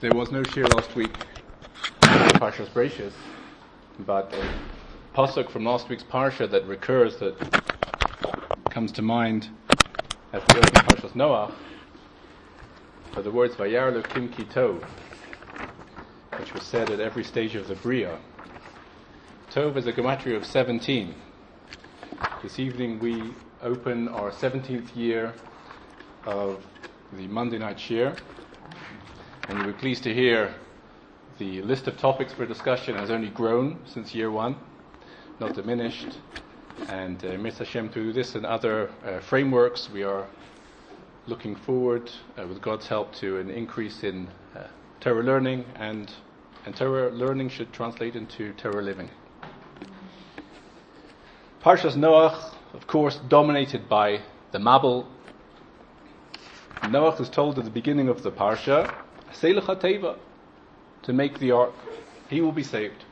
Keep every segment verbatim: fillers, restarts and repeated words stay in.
There was no shir last week, Parshas Bereishis, but a pasuk from last week's parsha that recurs, that comes to mind as we open Parshas Noach, are the words Vayar Elokim ki tov, which was said at every stage of the Bria. Tov is a gematria of seventeen. This evening we open our seventeenth year of the Monday night shir, and you'll be pleased to hear the list of topics for discussion has only grown since year one, not diminished. And uh, Mitzvah Hashem, through this and other uh, frameworks, we are looking forward, uh, with God's help, to an increase in uh, Torah learning, and and Torah learning should translate into Torah living. Parshas Noach, of course, dominated by the Mabul. Noach is told at the beginning of the parsha, Seilach HaTeva, to make the ark. He will be saved.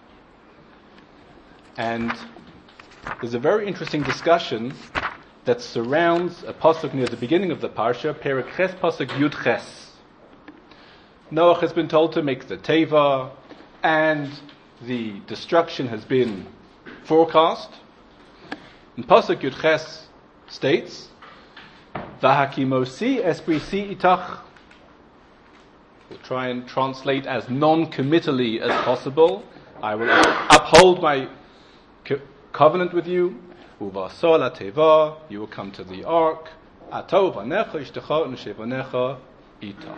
And there's a very interesting discussion that surrounds a pasuk near the beginning of the parsha, Perek Ches, pasuk Yud Ches. Noach has been told to make the teva, and the destruction has been forecast. And pasuk Yud Ches states, V'hakimosi esprisi itach. We'll try and translate as non-committally as possible. I will uphold my co- covenant with you. Uvasol ateva, you will come to the ark. Atov anecha ishtecha u'neshevanecha ita.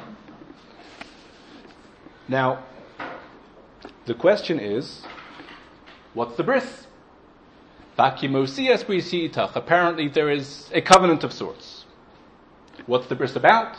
Now, the question is, what's the bris? Vakimosi esprisi itach. Apparently there is a covenant of sorts. What's the bris about?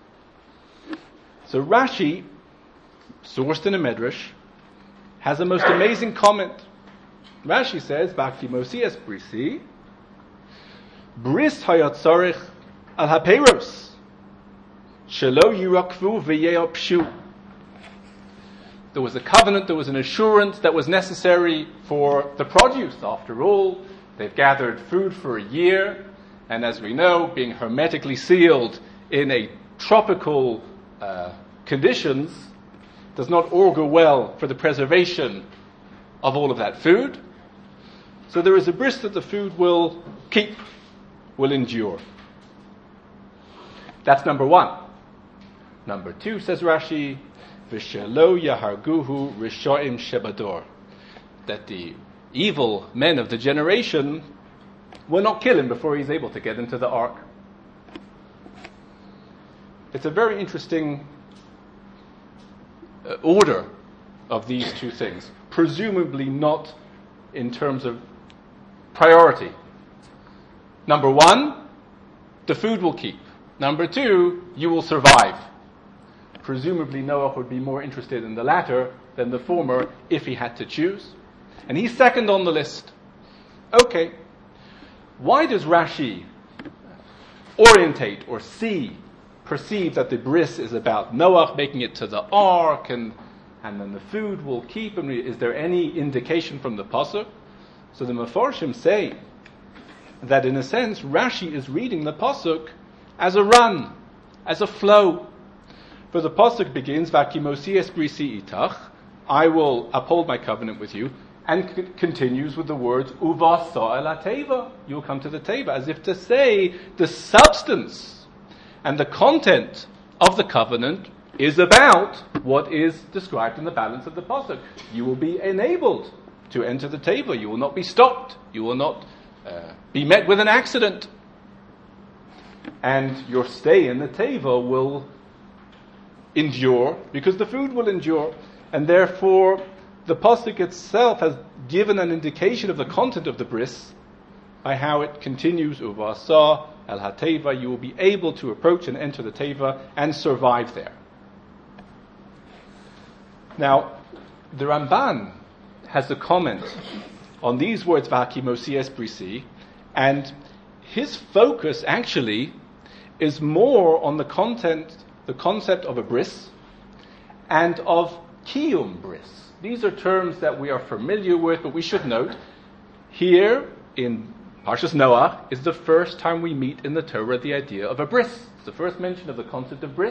So Rashi, sourced in a medrash, has a most amazing comment. Rashi says, "Vakimosi es brisi, bris hayatzarich al haperos, shelo yirakvu v'yeopshu." There was a covenant, there was an assurance that was necessary for the produce. After all, they've gathered food for a year, and as we know, being hermetically sealed in a tropical Uh, conditions does not augur well for the preservation of all of that food. So there is a bris that the food will keep, will endure. That's number one. Number two, says Rashi, V'shelo yaharguhu rishoim shebador, that the evil men of the generation will not kill him before he's able to get into the ark. It's a very interesting uh, order of these two things, presumably not in terms of priority. Number one, the food will keep. Number two, you will survive. Presumably Noah would be more interested in the latter than the former if he had to choose. And he's second on the list. Okay, why does Rashi orientate or see perceive that the bris is about Noach making it to the ark, and and then the food will keep? And is there any indication from the pasuk? So the Mefarshim say that in a sense Rashi is reading the pasuk as a run, as a flow. For the pasuk begins, "Vakimosi es brisi itach," I will uphold my covenant with you, and c- continues with the words "Uvasa el teva," you will come to the teva, as if to say the substance and the content of the covenant is about what is described in the balance of the pasuk. You will be enabled to enter the teva. You will not be stopped. You will not uh, be met with an accident. And your stay in the teva will endure because the food will endure. And therefore, the pasuk itself has given an indication of the content of the bris by how it continues, Uvasa el hateva, you will be able to approach and enter the teva and survive there. Now, the Ramban has a comment on these words, Vakimosi es brisi, and his focus actually is more on the content, the concept of a bris and of kiyum bris. These are terms that we are familiar with, but we should note here in Parshas Noach is the first time we meet in the Torah the idea of a bris. It's the first mention of the concept of bris,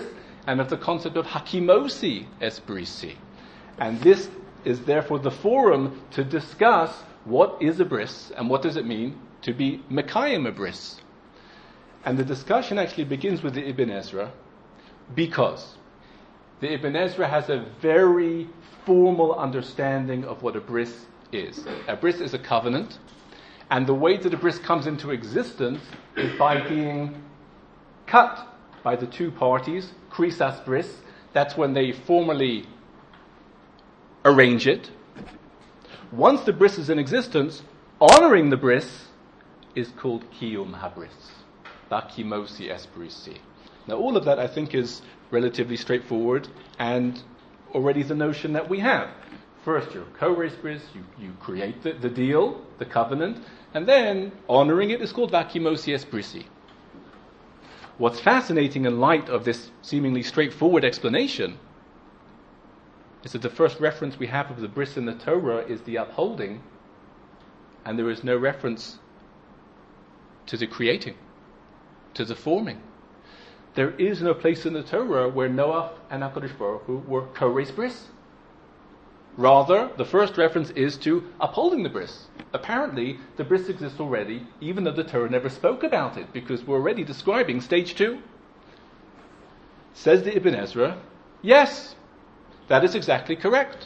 and of the concept of hakimosi es brisi. And this is therefore the forum to discuss what is a bris and what does it mean to be mekayim a bris. And the discussion actually begins with the Ibn Ezra, because the Ibn Ezra has a very formal understanding of what a bris is. A bris is a covenant, and the way that a bris comes into existence is by being cut by the two parties, krisas bris. That's when they formally arrange it. Once the bris is in existence, honoring the bris is called kiyum habris, bakimosi es brisi. Now all of that I think is relatively straightforward and already the notion that we have. First you're co-res bris, you, you create the, the deal, the covenant, and then honoring it is called vakimosi es brisi. What's fascinating in light of this seemingly straightforward explanation is that the first reference we have of the bris in the Torah is the upholding, and there is no reference to the creating, to the forming. There is no place in the Torah where Noah and HaKadosh Baruch Hu were co-res bris. Rather, the first reference is to upholding the bris. Apparently, the bris exists already, even though the Torah never spoke about it, because we're already describing stage two. Says the Ibn Ezra, yes, that is exactly correct.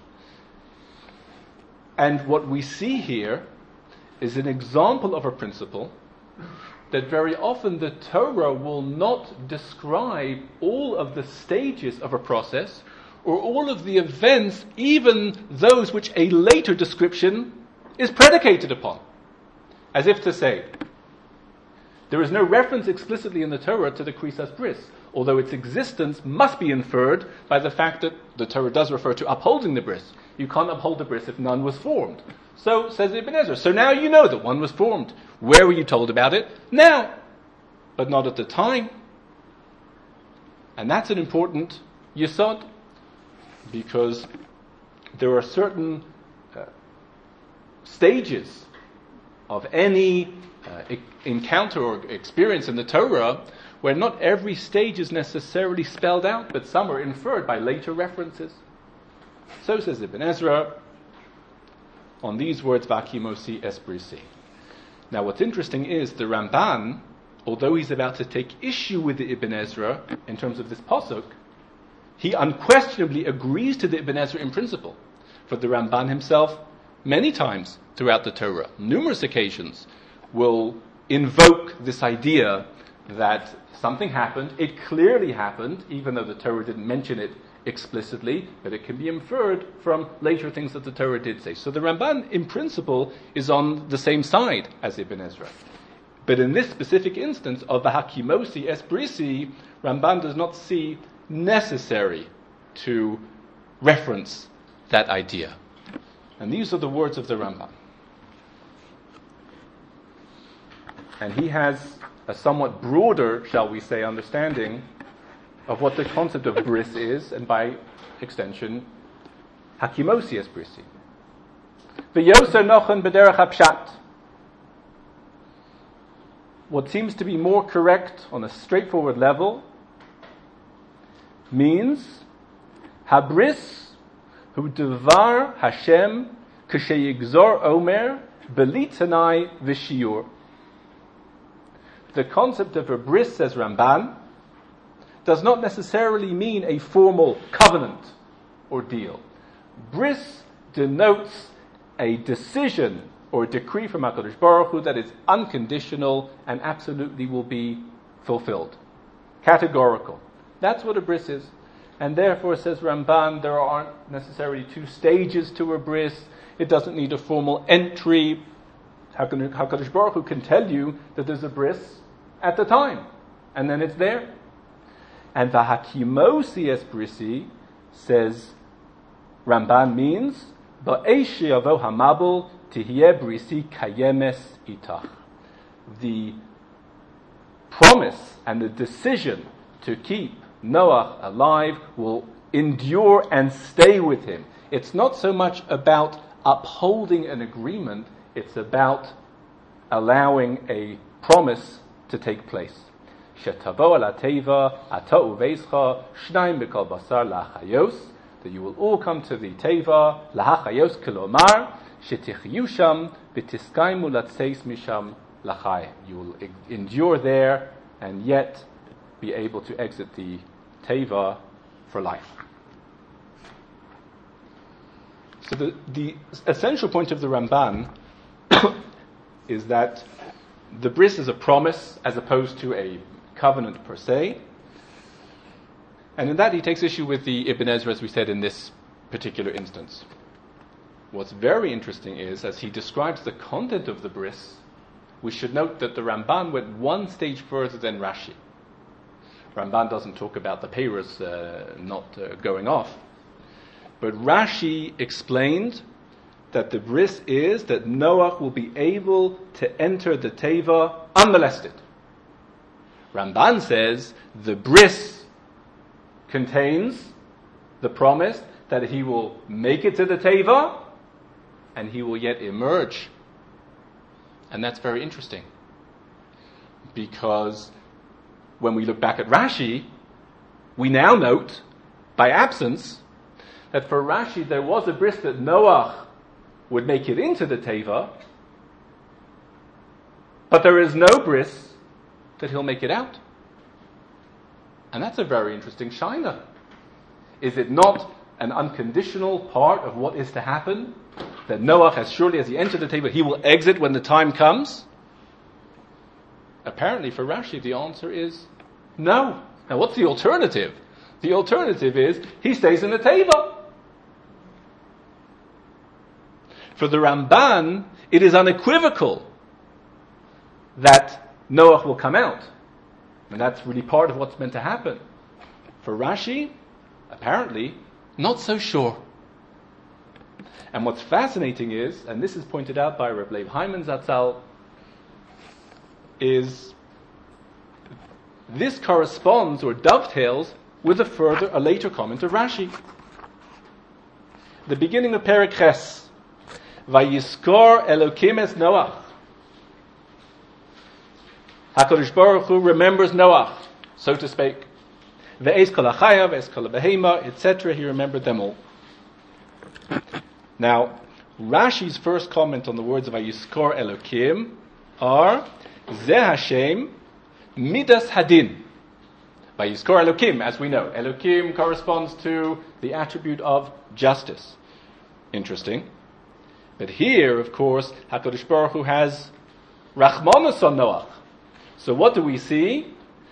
And what we see here is an example of a principle that very often the Torah will not describe all of the stages of a process or all of the events, even those which a later description is predicated upon. As if to say, there is no reference explicitly in the Torah to the krisas bris, although its existence must be inferred by the fact that the Torah does refer to upholding the bris. You can't uphold the bris if none was formed. So, says Ibn Ezra, so now you know that one was formed. Where were you told about it? Now. But not at the time. And that's an important yesod, because there are certain uh, stages of any uh, e- encounter or experience in the Torah where not every stage is necessarily spelled out, but some are inferred by later references. So says Ibn Ezra on these words, vakimosi es brisi. Now what's interesting is the Ramban, although he's about to take issue with the Ibn Ezra in terms of this pasuk, he unquestionably agrees to the Ibn Ezra in principle. For the Ramban himself, many times throughout the Torah, numerous occasions, will invoke this idea that something happened, it clearly happened, even though the Torah didn't mention it explicitly, but it can be inferred from later things that the Torah did say. So the Ramban, in principle, is on the same side as Ibn Ezra. But in this specific instance of the Hakimosi es brisi, Ramban does not see necessary to reference that idea. And these are the words of the Ramban. And he has a somewhat broader, shall we say, understanding of what the concept of bris is, and by extension, Hakimosi es brisi. V'yoser nochen b'derech hapshat. What seems to be more correct on a straightforward level means habris hu devar Hashem k'sheyigzor omer belitanai v'shiur. The concept of a bris, says Ramban, does not necessarily mean a formal covenant or deal. Bris denotes a decision or a decree from HaKadosh Baruch Hu that is unconditional and absolutely will be fulfilled. Categorical. That's what a bris is. And therefore, says Ramban, there aren't necessarily two stages to a bris. It doesn't need a formal entry. HaKadosh Baruch Hu can tell you that there's a bris at the time, and then it's there. And the Hakimosi es brisi, says Ramban, means Ba'eshi avo hamabel tihye brisi kayemes itach. The promise and the decision to keep Noah alive will endure and stay with him. It's not so much about upholding an agreement, it's about allowing a promise to take place. shetavo ala teva ata uveischa shnayim b'kol basar la'achayos, that you will all come to the teva la'achayos kilomar shetichyu sham v'tiskaimu latseis misham lachai. You will endure there and yet be able to exit the teva for life. So the, the essential point of the Ramban is that the bris is a promise as opposed to a covenant per se. And in that he takes issue with the Ibn Ezra, as we said, in this particular instance. What's very interesting is, as he describes the content of the bris, we should note that the Ramban went one stage further than Rashi. Ramban doesn't talk about the peiros uh, not uh, going off. But Rashi explained that the bris is that Noach will be able to enter the teva unmolested. Ramban says the bris contains the promise that he will make it to the teva and he will yet emerge. And that's very interesting, because when we look back at Rashi, we now note, by absence, that for Rashi there was a bris that Noach would make it into the teva, but there is no bris that he'll make it out. And that's a very interesting shaila. Is it not an unconditional part of what is to happen? That Noach, as surely as he entered the teva, he will exit when the time comes? Apparently for Rashi the answer is no. Now what's the alternative? The alternative is he stays in the teva. For the Ramban, it is unequivocal that Noach will come out. And that's really part of what's meant to happen. For Rashi, apparently, not so sure. And what's fascinating is, and this is pointed out by Reb Leib Hyman Zatzal, is this corresponds or dovetails with a further, a later comment of Rashi. The beginning of Perek Ches. Vayiskor Elokim es Noach. HaKadosh Baruch Hu remembers Noach, so to speak. Ve'ez kol hachaya, ve'ez kol behema, et cetera. He remembered them all. Now, Rashi's first comment on the words of Vayiskor Elokim are Zeh Hashem Midas Hadin. Vayiskor Elokim, as we know. Elokim corresponds to the attribute of justice. Interesting. But here, of course, HaKadosh Baruch Hu has Rachmanus on Noach. So what do we see?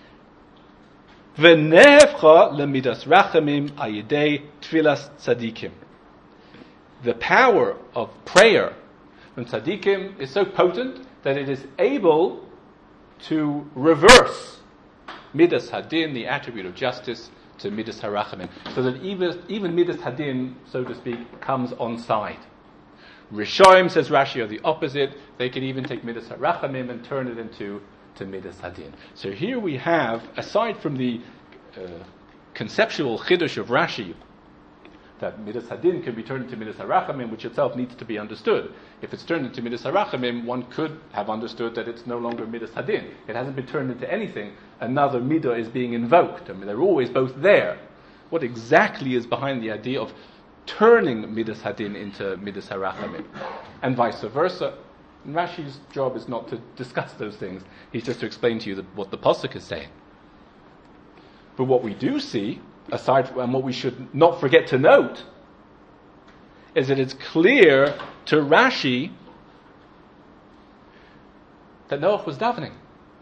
V'nehevcha lemidas rachamim ayidei tfilas tzadikim. The power of prayer from tzadikim is so potent that it is able to reverse midas hadin, the attribute of justice, to midas harachamim, so that even, even midas hadin, so to speak, comes on side. Rishoim, says Rashi, are the opposite. They can even take midas harachamim and turn it into to midas hadin. So here we have, aside from the uh, conceptual chiddush of Rashi, that midas hadin can be turned into midas harachamim, which itself needs to be understood. If it's turned into midas harachamim, one could have understood that it's no longer midas hadin. It hasn't been turned into anything. Another midah is being invoked. I mean, they're always both there. What exactly is behind the idea of turning midas hadin into midas harachamim, and vice versa? And Rashi's job is not to discuss those things. He's just to explain to you the, what the pasuk is saying. But what we do see, aside from, and what we should not forget to note, is that it's clear to Rashi that Noach was davening.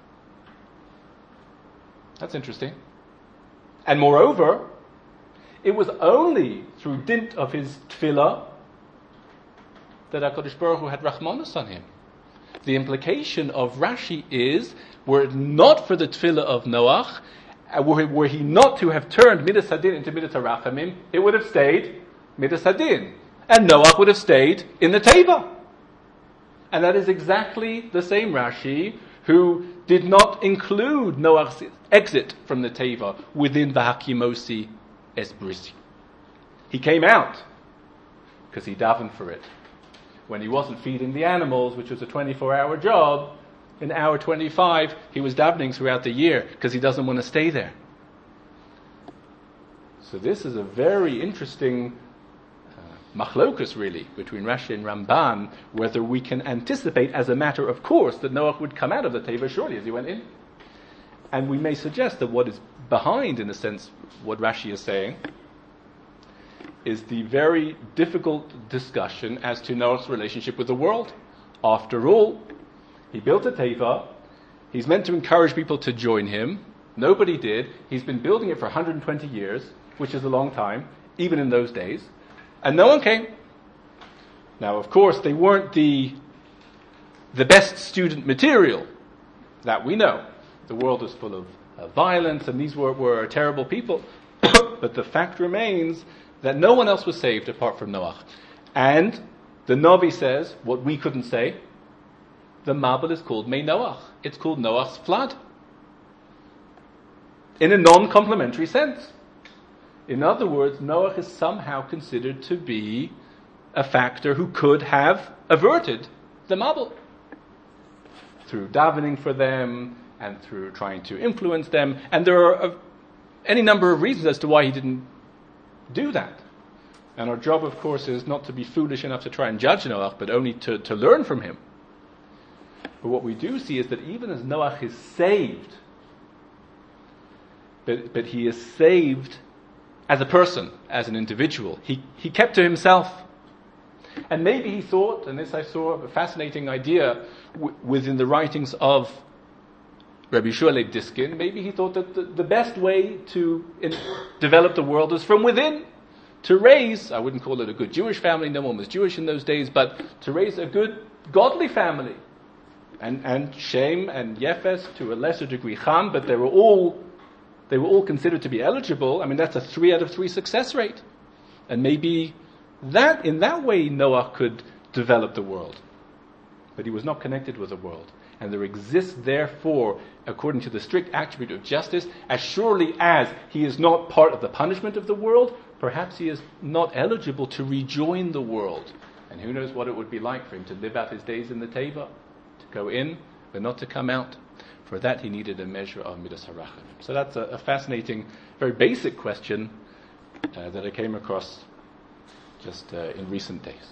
That's interesting. And moreover, it was only through dint of his tefillah that HaKadosh Baruch Hu had Rachmanus on him. The implication of Rashi is, were it not for the tefillah of Noach, uh, were, were he not to have turned midas hadin into midas harachamim, it would have stayed midas hadin, and Noach would have stayed in the teva. And that is exactly the same Rashi who did not include Noach's exit from the teva within V'hakimosi es brisi. He came out because he davened for it. When he wasn't feeding the animals, which was a twenty-four hour job, in hour twenty-five, he was davening throughout the year because he doesn't want to stay there. So this is a very interesting uh, machlokus, really, between Rashi and Ramban, whether we can anticipate as a matter of course that Noach would come out of the Teva surely as he went in. And we may suggest that what is behind, in a sense, what Rashi is saying, is the very difficult discussion as to Noach's relationship with the world. After all, he built a Teva, he's meant to encourage people to join him, nobody did, he's been building it for one hundred twenty years, which is a long time, even in those days, and no one came. Now, of course, they weren't the, the best student material, that we know. The world is full of uh, violence, and these were, were terrible people. But the fact remains that no one else was saved apart from Noach. And the Navi says, what we couldn't say, the Mabul is called Mei Noach. It's called Noach's flood. In a non-complementary sense. In other words, Noach is somehow considered to be a factor who could have averted the Mabul. Through davening for them, and through trying to influence them. And there are uh, any number of reasons as to why he didn't do that. And our job, of course, is not to be foolish enough to try and judge Noach, but only to, to learn from him. But what we do see is that even as Noach is saved, but, but he is saved as a person, as an individual. He, he kept to himself. And maybe he thought, and this I saw a fascinating idea w- within the writings of Rabbi Shmuel Diskin, maybe he thought that the, the best way to in, develop the world is from within. To raise, I wouldn't call it a good Jewish family, no one was Jewish in those days, but to raise a good godly family. And, and Shem and Yefes, to a lesser degree Ham, but they were all they were all considered to be eligible. I mean, that's a three out of three success rate. And maybe that in that way Noah could develop the world. But he was not connected with the world. And there exists, therefore, according to the strict attribute of justice, as surely as he is not part of the punishment of the world, perhaps he is not eligible to rejoin the world. And who knows what it would be like for him to live out his days in the Teva, to go in, but not to come out. For that he needed a measure of Midas Harachim. So that's a, a fascinating, very basic question uh, that I came across just uh, in recent days.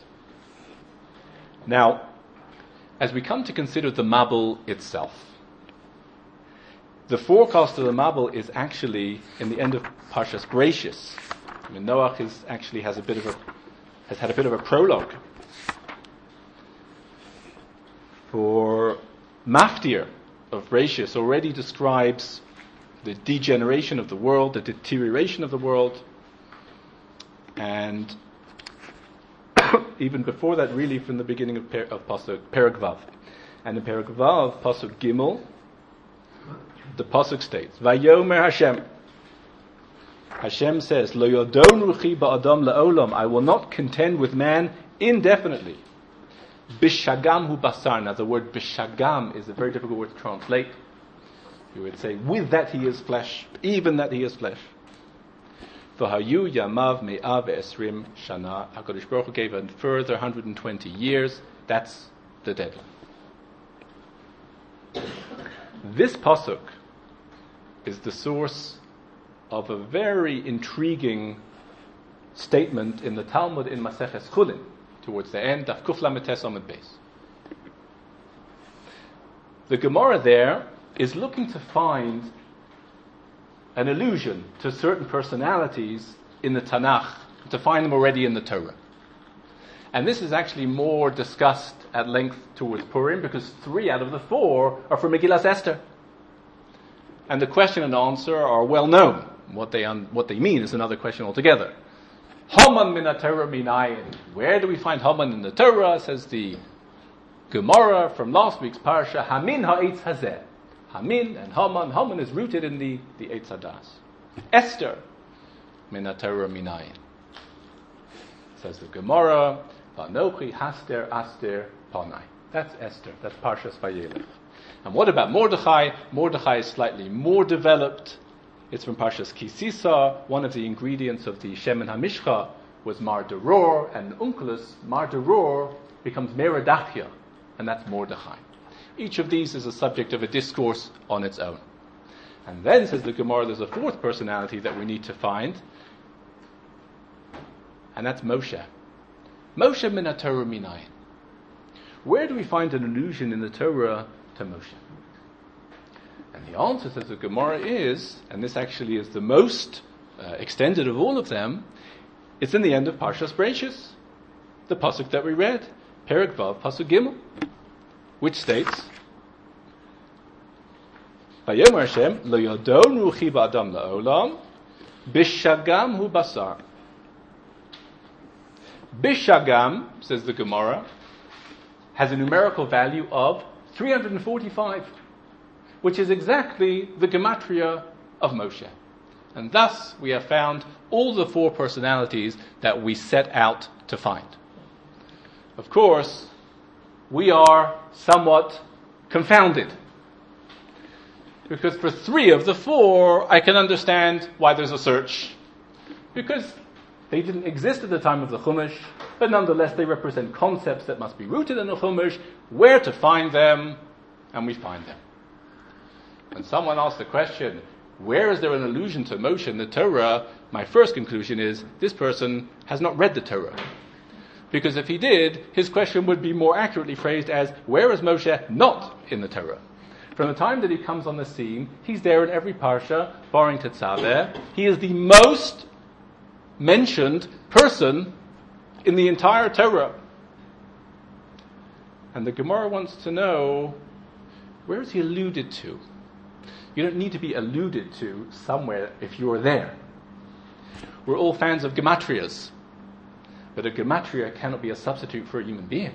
Now, as we come to consider the Mabul itself, the forecast of the Mabul is actually in the end of Parshas Bereishis. I mean, Noach is actually has a bit of a has had a bit of a prologue. For Maftir of Bereishis already describes the degeneration of the world, the deterioration of the world, and even before that, really from the beginning of, per, of Pasuk, Perek Vav. And in Perek Vav, Pasuk Gimel, the Pasuk states, Vayomer Hashem. Hashem says, Lo yodon ruchi ba'adam la'olam. I will not contend with man indefinitely. Bishagam hu basar. Now the word bishagam is a very difficult word to translate. You would say, with that he is flesh, even that he is flesh. V'hayu yamav me'av esrim shana. HaKadosh Baruch Hu gave a further one hundred twenty years. That's the deadline. This pasuk is the source of a very intriguing statement in the Talmud in Maseches Chulin, towards the end, Daf Kuf Lamed Tes Amud Beis. The Gemara there is looking to find an allusion to certain personalities in the Tanakh, to find them already in the Torah. And this is actually more discussed at length towards Purim, because three out of the four are from Megillas Esther. And the question and answer are well known. What they un- what they mean is another question altogether. Haman min ha-Torah minayin. Where do we find Haman in the Torah? Says the Gemara from last week's parsha. Hamin ha'etz hazeh. Hamin and Haman. Haman is rooted in the the Eitz Hadas. Esther min ha-Torah minayin. Says the Gemara. Vanochi haster aster panai. That's Esther. That's Parshas Vayelech. And what about Mordechai? Mordechai is slightly more developed. It's from Parshas Kisisa. One of the ingredients of the Shemen HaMishcha was Mar Deror, and Unkelus, Mar Deror, becomes Merodachia, and that's Mordechai. Each of these is a subject of a discourse on its own. And then, says the Gemara, there's a fourth personality that we need to find, and that's Moshe. Moshe min ha-Torah minayin. Where do we find an allusion in the Torah to Moshe? And the answer, says the Gemara, is, and this actually is the most uh, extended of all of them, it's in the end of Parshas Bereishis, the pasuk that we read, Perek Vav, pasuk Gimel, which states, Vayomer Hashem, lo yodon ruchi ba'adam la'olam, bishagam hu basar. Bishagam, says the Gemara, has a numerical value of three hundred forty-five, which is exactly the gematria of Moshe. And thus we have found all the four personalities that we set out to find. Of course, we are somewhat confounded, because for three of the four, I can understand why there's a search, because they didn't exist at the time of the Chumash, but nonetheless they represent concepts that must be rooted in the Chumash, where to find them, and we find them. When someone asks the question, where is there an allusion to Moshe in the Torah, my first conclusion is, this person has not read the Torah. Because if he did, his question would be more accurately phrased as, where is Moshe not in the Torah? From the time that he comes on the scene, he's there in every parsha, barring Tetzaveh. He is the most mentioned person in the entire Torah. And the Gemara wants to know, where is he alluded to? You don't need to be alluded to somewhere if you're there. We're all fans of gematrias, but a gematria cannot be a substitute for a human being.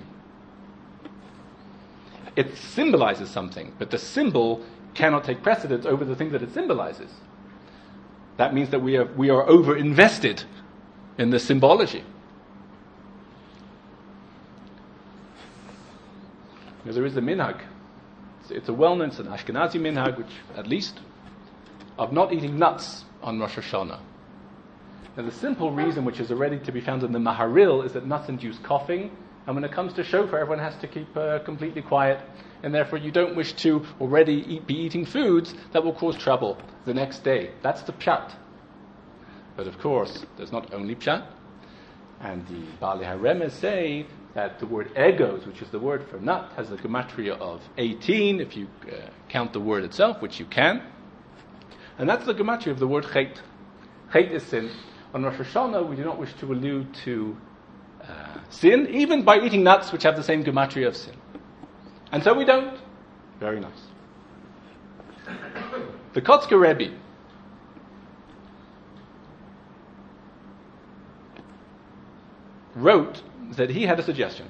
It symbolizes something, but the symbol cannot take precedence over the thing that it symbolizes. That means that we are, we are over-invested in the symbology. Now, there is a minhag. It's, it's a well-known, it's an Ashkenazi minhag, which, at least, of not eating nuts on Rosh Hashanah. Now, the simple reason, which is already to be found in the Maharil, is that nuts induce coughing, and when it comes to shofar, everyone has to keep uh, completely quiet, and therefore you don't wish to already eat, be eating foods that will cause trouble the next day. That's the pshat. But of course, there's not only pshat, and the Baalei HaRemez say that the word egos, which is the word for nut, has a gematria of eighteen, if you uh, count the word itself, which you can. And that's the gematria of the word chet. Chet is sin. On Rosh Hashanah, we do not wish to allude to uh, sin, even by eating nuts, which have the same gematria of sin. And so we don't. Very nice. The Kotzker Rebbe wrote that he had a suggestion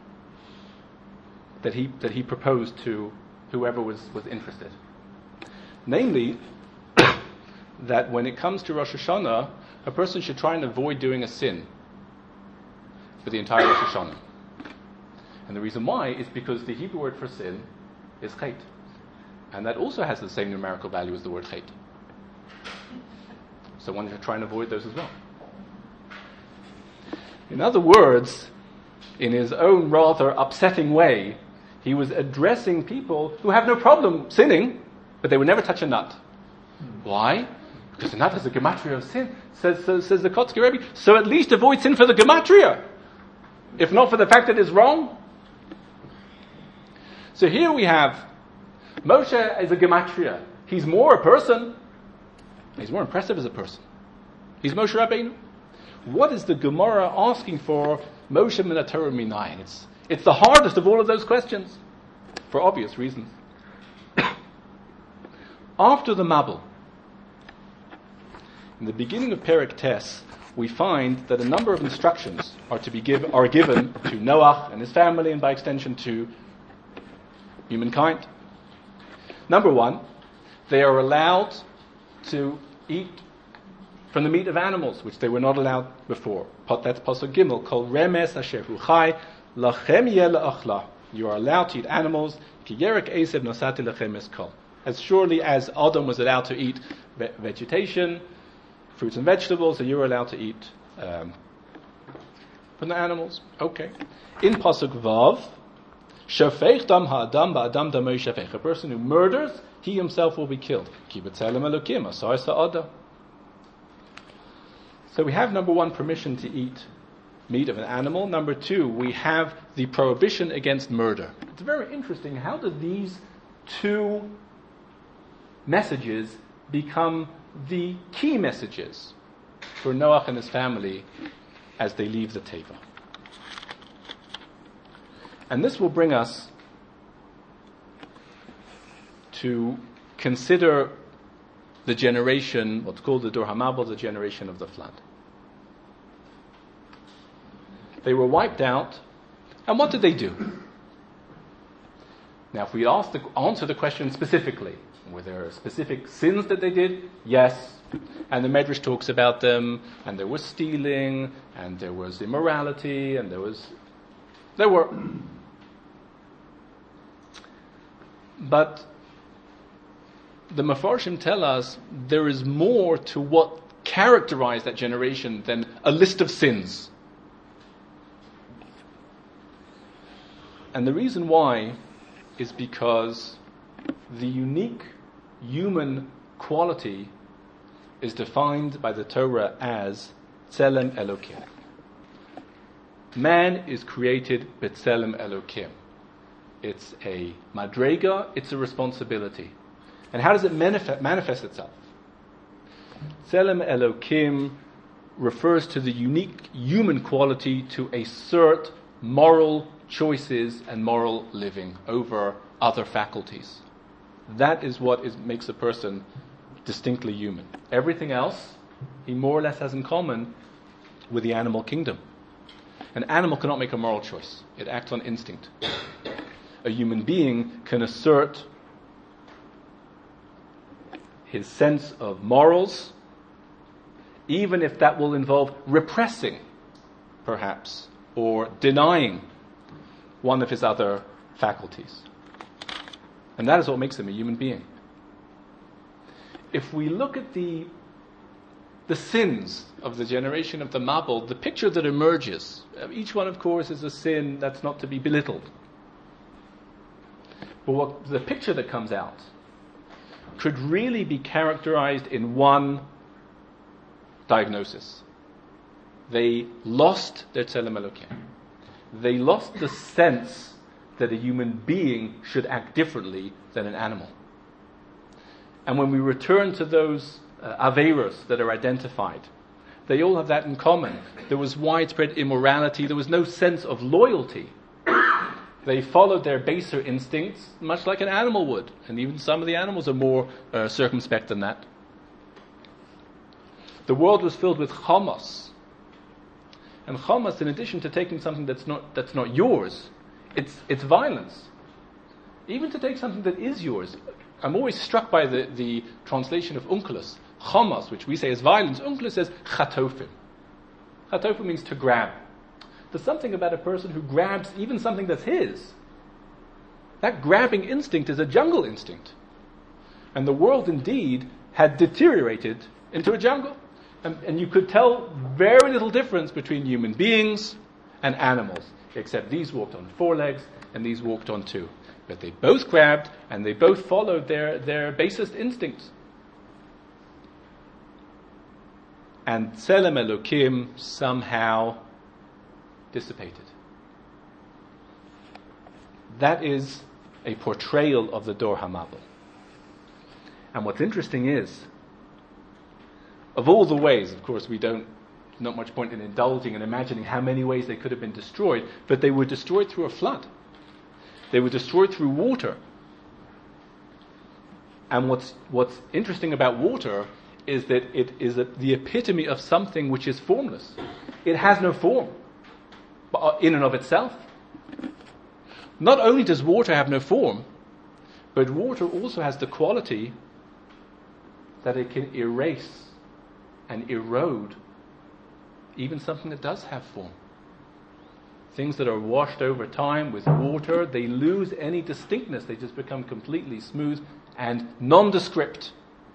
that he that he proposed to whoever was, was interested. Namely, that when it comes to Rosh Hashanah, a person should try and avoid doing a sin for the entire Rosh Hashanah. And the reason why is because the Hebrew word for sin is chet. And that also has the same numerical value as the word chet. So one should try and avoid those as well. In other words, in his own rather upsetting way, he was addressing people who have no problem sinning, but they would never touch a nut. Why? Because the nut has a gematria of sin, says, says, says the Kotzker Rebbe. So at least avoid sin for the gematria, if not for the fact that it's wrong. So here we have Moshe as a gematria. He's more a person. He's more impressive as a person. He's Moshe Rabbeinu. What is the Gemara asking for Moshe min ha-Torah minayin? It's, it's the hardest of all of those questions, for obvious reasons. After the Mabul, in the beginning of Perek Tes, we find that a number of instructions are to be give, are given to Noach and his family, and by extension to humankind. Number one, they are allowed to eat from the meat of animals, which they were not allowed before. That's Pasuk Gimel, Kol remes asher hu chai, lachem yeh le'achla. You are allowed to eat animals, ki yerek esev nosati lachem es kol. As surely as Adam was allowed to eat ve- vegetation, fruits and vegetables, so you are allowed to eat um, from the animals. Okay. In Pasuk Vav, Shafech dam ha'adam ba'adam damoi shafech. A person who murders, he himself will be killed. Ki b'tzelem Elokim, asar sa'ada. So we have, number one, permission to eat meat of an animal. Number two, we have the prohibition against murder. It's very interesting. How do these two messages become the key messages for Noach and his family as they leave the Teva? And this will bring us to consider the generation, what's called the Dor HaMabul, the generation of the flood. They were wiped out, and what did they do? Now, if we ask the, answer the question specifically, were there specific sins that they did? Yes. And the Medrash talks about them, and there was stealing, and there was immorality, and there was... There were... But the Mefarshim tell us there is more to what characterized that generation than a list of sins. And the reason why is because the unique human quality is defined by the Torah as Tzelem Elokim. Man is created B'Tzelem Elokim. It's a madrega, it's a responsibility. And how does it manifest, manifest itself? Tzelem Elokim refers to the unique human quality to assert moral choices and moral living over other faculties. That is what is, makes a person distinctly human. Everything else he more or less has in common with the animal kingdom. An animal cannot make a moral choice. It acts on instinct. A human being can assert his sense of morals, even if that will involve repressing, perhaps, or denying one of his other faculties. And that is what makes him a human being. If we look at the the sins of the generation of the Mabul, the picture that emerges, each one, of course, is a sin that's not to be belittled. But what the picture that comes out could really be characterized in one diagnosis. They lost their Tzelem Elokim. They lost the sense that a human being should act differently than an animal. And when we return to those uh, Averos that are identified, they all have that in common. There was widespread immorality. There was no sense of loyalty. They followed their baser instincts, much like an animal would. And even some of the animals are more uh, circumspect than that. The world was filled with chamas. And chamas, in addition to taking something that's not that's not yours, it's it's violence. Even to take something that is yours. I'm always struck by the, the translation of Onkelos. Chamas, which we say is violence, Onkelos says chatofim. Chatofim means to grab. There's something about a person who grabs even something that's his. That grabbing instinct is a jungle instinct. And the world indeed had deteriorated into a jungle. And, and you could tell very little difference between human beings and animals, except these walked on four legs and these walked on two. But they both grabbed and they both followed their, their basest instincts. And Tzelem Elokim somehow dissipated. That is a portrayal of the Dor HaMabul. And what's interesting is, of all the ways, of course, we don't, not much point in indulging and imagining how many ways they could have been destroyed, but they were destroyed through a flood. They were destroyed through water. And what's what's interesting about water is that it is a, the epitome of something which is formless. It has no form in and of itself. Not only does water have no form, but water also has the quality that it can erase and erode even something that does have form. Things that are washed over time with water, they lose any distinctness. They just become completely smooth and nondescript.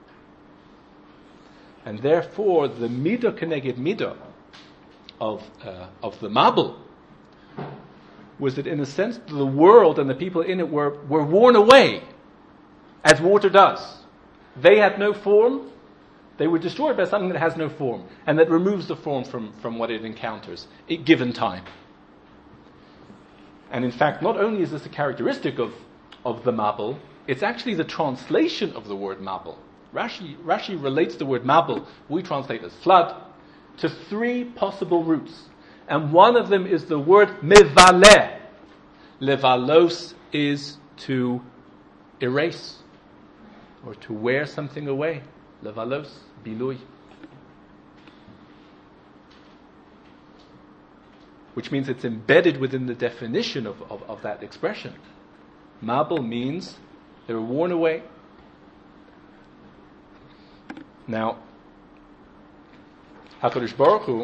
And therefore, the midah keneged midah of uh, of the Mabul was that in a sense the world and the people in it were, were worn away, as water does. They had no form. They were destroyed by something that has no form, and that removes the form from, from what it encounters, at given time. And in fact, not only is this a characteristic of, of the Mabul, it's actually the translation of the word Mabul. Rashi, Rashi relates the word Mabul, we translate as flood, to three possible roots. And one of them is the word mevaleh. Levalos is to erase, or to wear something away. Levalos, bilui. Which means it's embedded within the definition of, of, of that expression. Mabul means they were worn away. Now, HaKadosh Baruch Hu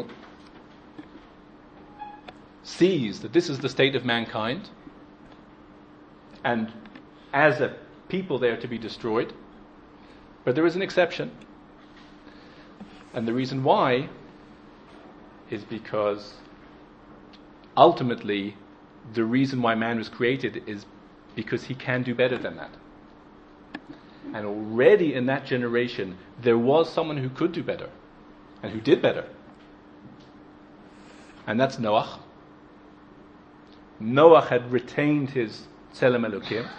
sees that this is the state of mankind, and as a people they are to be destroyed. But there is an exception. And the reason why is because ultimately the reason why man was created is because he can do better than that. And already in that generation there was someone who could do better and who did better. And that's Noach. Noach had retained his Tselem Elokim.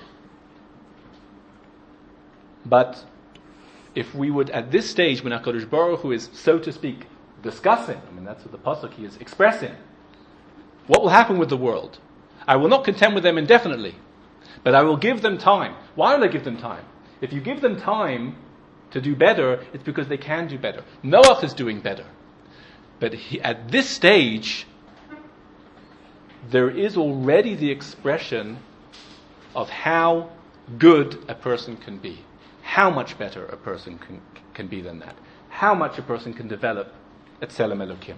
But if we would, at this stage, when HaKadosh Baruch Hu is, so to speak, discussing, I mean, that's what the Pasuk he is expressing, what will happen with the world? I will not contend with them indefinitely, but I will give them time. Why will I give them time? If you give them time to do better, it's because they can do better. Noach is doing better. But he, at this stage, there is already the expression of how good a person can be. How much better a person can, can be than that. How much a person can develop at Tselem Elokim.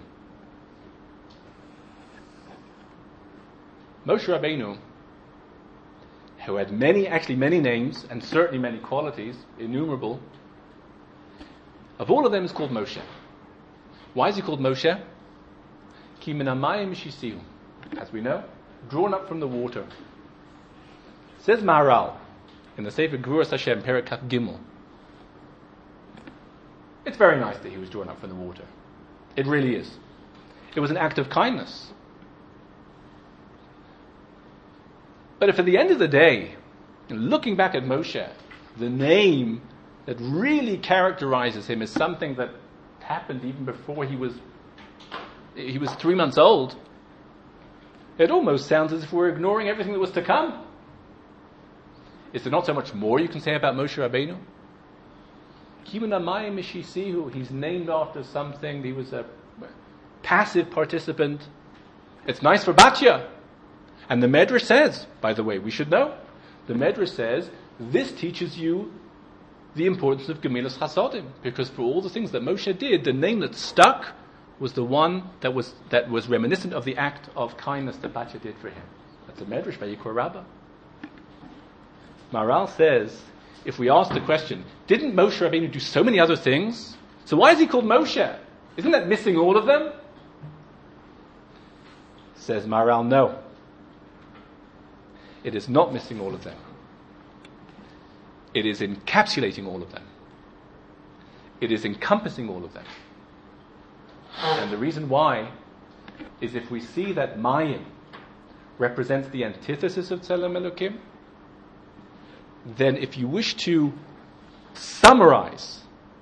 Moshe Rabbeinu, who had many, actually many names, and certainly many qualities, innumerable, of all of them is called Moshe. Why is he called Moshe? Ki min hamayim shisihu. As we know, drawn up from the water. Says Maharal, in the Sefer Gevuras Hashem, Perek Kaf Gimel, it's very nice that he was drawn up from the water. It really is. It was an act of kindness. But if at the end of the day, looking back at Moshe, the name that really characterizes him is something that happened even before he was he was three months old, it almost sounds as if we're ignoring everything that was to come. Is there not so much more you can say about Moshe Rabbeinu? He's named after something. He was a passive participant. It's nice for Batya. And the Medrash says, by the way, we should know, the Medrash says, this teaches you the importance of Gemilas Chasodim, because for all the things that Moshe did, the name that stuck was the one that was that was reminiscent of the act of kindness that Batya did for him. That's a Medrash by Yikor Rabbah. Maharal says, if we ask the question, didn't Moshe Rabbeinu do so many other things? So why is he called Moshe? Isn't that missing all of them? Says Maharal, no. It is not missing all of them. It is encapsulating all of them. It is encompassing all of them. And the reason why is if we see that Mayim represents the antithesis of Tselem Elokim, then if you wish to summarize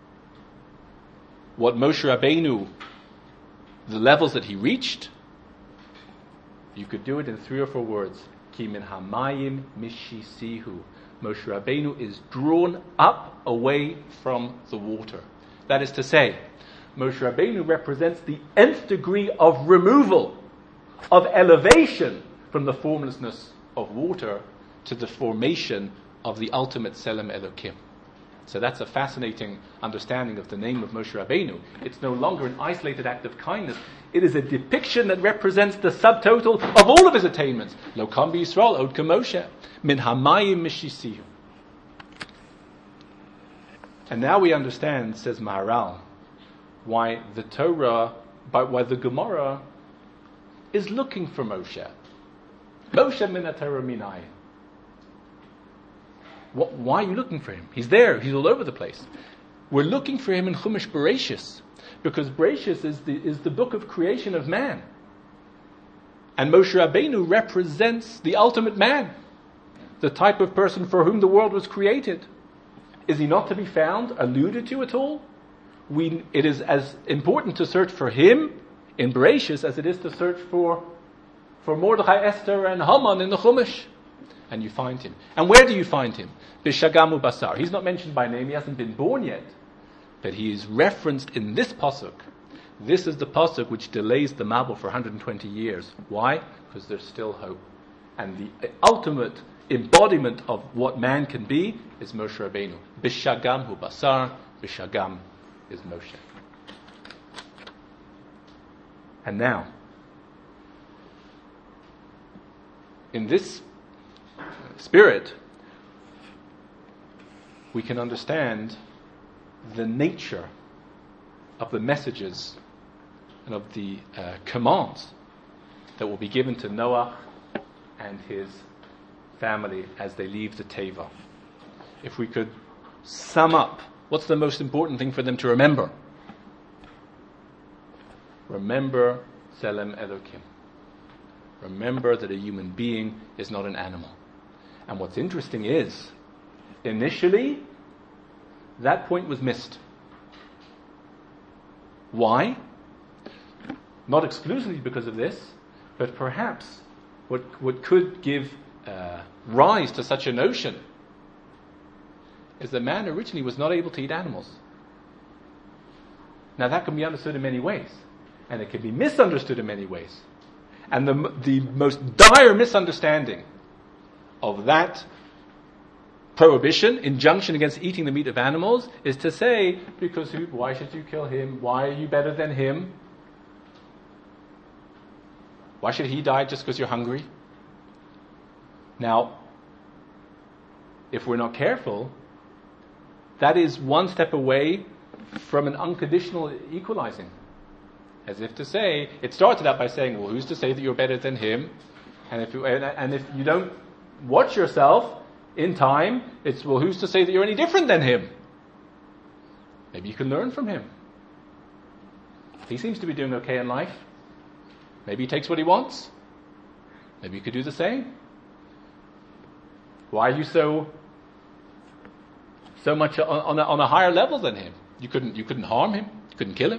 what Moshe Rabbeinu, the levels that he reached, you could do it in three or four words. Ki min hamayim mishisihu. Moshe Rabbeinu is drawn up away from the water. That is to say, Moshe Rabbeinu represents the nth degree of removal, of elevation from the formlessness of water to the formation of the ultimate Tselem Elokim. So that's a fascinating understanding of the name of Moshe Rabbeinu. It's no longer an isolated act of kindness. It is a depiction that represents the subtotal of all of his attainments. Lo kam b'Yisrael od k'Moshe min hamayim mishisihu. And now we understand, says Maharal, why the Torah, why the Gemara is looking for Moshe. Moshe min haTorah minayin. What, why are you looking for him? He's there. He's all over the place. We're looking for him in Chumash Bereshis, because Bereshis is the, is the book of creation of man. And Moshe Rabbeinu represents the ultimate man, the type of person for whom the world was created. Is he not to be found, alluded to at all? We, it is as important to search for him in Bereshis as it is to search for, for Mordechai, Esther, and Haman in the Chumash. And you find him. And where do you find him? B'shagam u'basar. He's not mentioned by name. He hasn't been born yet. But he is referenced in this pasuk. This is the pasuk which delays the Mabul for one hundred twenty years. Why? Because there's still hope. And the ultimate embodiment of what man can be is Moshe Rabbeinu. B'shagam hu basar. B'shagam is Moshe. And now, in this spirit, we can understand the nature of the messages and of the uh, commands that will be given to Noah and his family as they leave the Teva. If we could sum up, what's the most important thing for them to remember? Remember Tselem Elokim. Remember that a human being is not an animal. And what's interesting is, initially, that point was missed. Why? Not exclusively because of this, but perhaps what what could give uh, rise to such a notion is that man originally was not able to eat animals. Now that can be understood in many ways, and it can be misunderstood in many ways. And the the most dire misunderstanding of that prohibition, injunction against eating the meat of animals, is to say, because who, why should you kill him? Why are you better than him? Why should he die just because you're hungry? Now, if we're not careful, that is one step away from an unconditional equalizing. As if to say, it started out by saying, well, who's to say that you're better than him? And if you, and, and if you don't watch yourself, in time, it's, well, who's to say that you're any different than him? Maybe you can learn from him. He seems to be doing okay in life. Maybe he takes what he wants. Maybe you could do the same. Why are you so so much on, on, a, on a higher level than him? You couldn't you couldn't harm him. You couldn't kill him.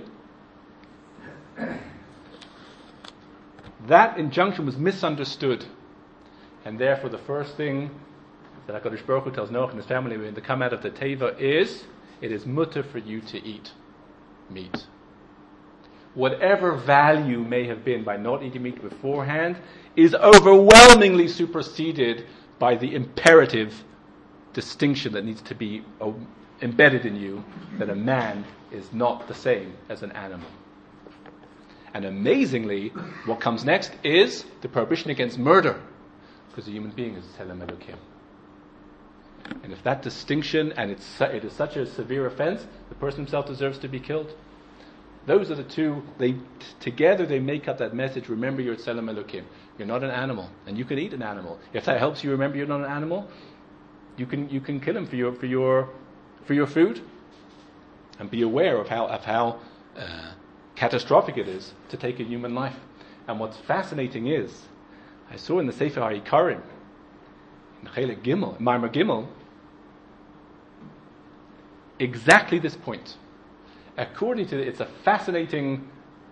That injunction was misunderstood. And therefore the first thing that HaKadosh Baruch Hu tells Noach and his family when they come out of the Teva is, it is mutter for you to eat meat. Whatever value may have been by not eating meat beforehand is overwhelmingly superseded by the imperative distinction that needs to be uh, embedded in you, that a man is not the same as an animal. And amazingly, what comes next is the prohibition against murder, because a human being is Tselem Elokim. And if that distinction, and it's su- it is such a severe offense, the person himself deserves to be killed. Those are the two, they t- together they make up that message, remember you're Tselem Elokim. You're not an animal, and you can eat an animal. If that helps you remember you're not an animal, you can you can kill him for your for your for your food. And be aware of how of how uh, catastrophic it is to take a human life. And what's fascinating is, I saw in the Sefer HaIkarim, in Chelek Gimel, Marmar Gimel, exactly this point. According to it, it's a fascinating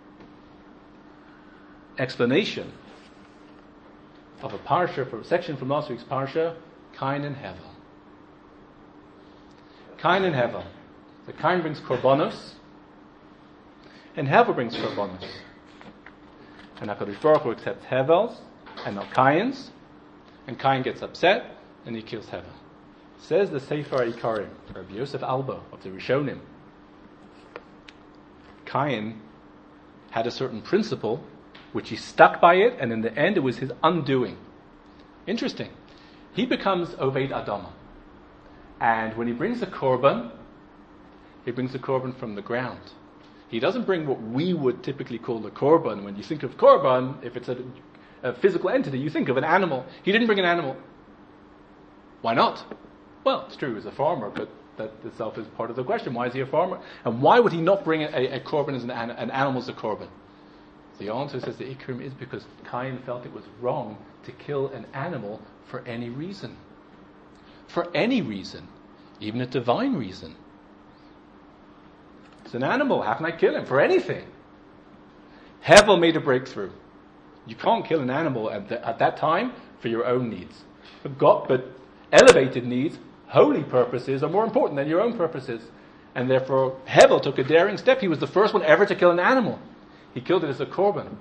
explanation of a parsha, for a section from last week's parsha, Cain and Hevel. Cain and Hevel. The Cain brings korbanos, and Hevel brings korbanos. And HaKadosh Baruch Hu accepts Hevel's and not Cain's, and Cain gets upset and he kills Hevel. Says the Sefer HaIkarim, Rabbi Yosef Alba of the Rishonim, Cain had a certain principle which he stuck by it, and in the end it was his undoing. Interesting. He becomes Oved Adama. And when he brings a korban, he brings the korban from the ground. He doesn't bring what we would typically call the korban. When you think of korban, if it's a, a physical entity. You think of an animal. He didn't bring an animal. Why not? Well, it's true, he was a farmer, but that itself is part of the question. Why is he a farmer? And why would he not bring a, a korban as an, an animal as a korban? The answer, says the Ikrim, is because Cain felt it was wrong to kill an animal for any reason. For any reason. Even a divine reason. It's an animal. How can I kill him? For anything. Hevel made a breakthrough. You can't kill an animal at, the, at that time for your own needs. But God, but elevated needs, holy purposes, are more important than your own purposes. And therefore, Hevel took a daring step. He was the first one ever to kill an animal. He killed it as a korban.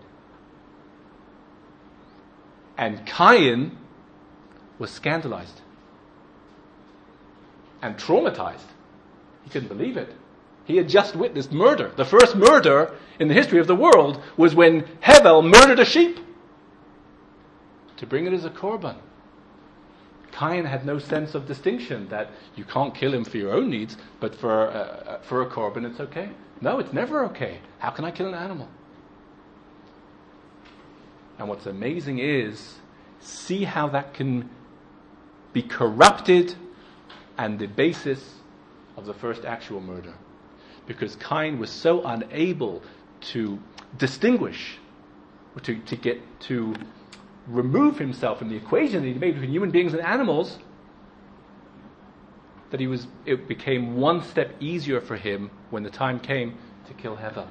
And Cain was scandalized and traumatized. He couldn't believe it. He had just witnessed murder. The first murder in the history of the world was when Hevel murdered a sheep to bring it as a korban. Cain had no sense of distinction that you can't kill him for your own needs, but for uh, for a korban it's okay. No, it's never okay. How can I kill an animal? And what's amazing is, see how that can be corrupted and the basis of the first actual murder. Because Cain was so unable to distinguish, or to, to get to remove himself from the equation that he made between human beings and animals, that he was it became one step easier for him when the time came to kill Hevel.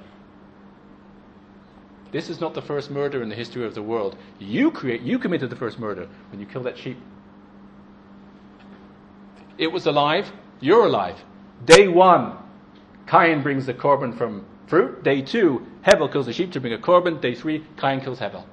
This is not the first murder in the history of the world. You create, you committed the first murder when you killed that sheep. It was alive, you're alive. Day one, Cain brings the korban from fruit. Day two, Hevel kills the sheep to bring a korban. Day three, Cain kills Hevel.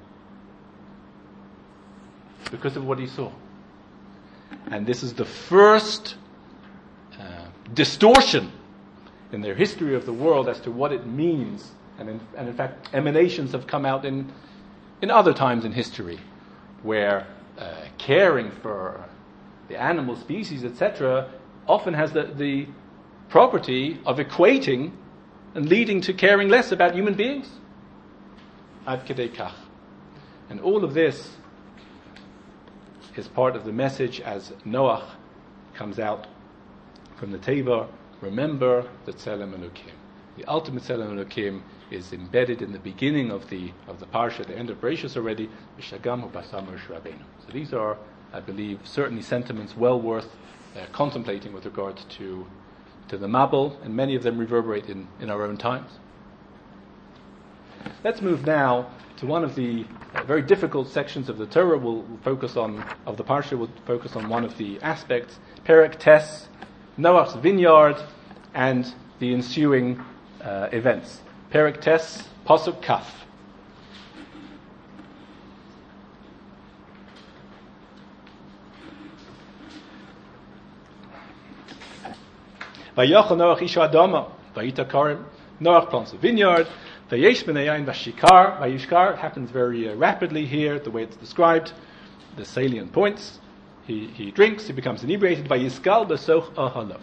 Because of what he saw. And this is the first uh, distortion in their history of the world as to what it means. And in, and in fact, emanations have come out in in other times in history, where uh, caring for the animal species, et cetera, often has the, the property of equating and leading to caring less about human beings. Ad kedei kach. And all of this is part of the message as Noach comes out from the Teva. Remember the Tzelem Elokim. The ultimate Tzelem Elokim is embedded in the beginning of the of the parsha, the end of Bereshis already. V'shagam u'basam Moshe Rabbeinu. So these are, I believe, certainly sentiments well worth uh, contemplating with regard to to the Mabul, and many of them reverberate in, in our own times. Let's move now to one of the uh, very difficult sections of the Torah. We'll, we'll focus on of the parsha. We'll focus on one of the aspects, Perek Tes, Noach's vineyard, and the ensuing uh, events. Perek Tes, Pasuk Kaf. Vayochel Noach isha Adama, Vayita Karim. Noach plants a vineyard. Vayesh b'nei yain vashikar. Vayishkar happens very uh, rapidly here, the way it's described. The salient points. He he drinks. He becomes inebriated. Vayiskal b'soch ahalo.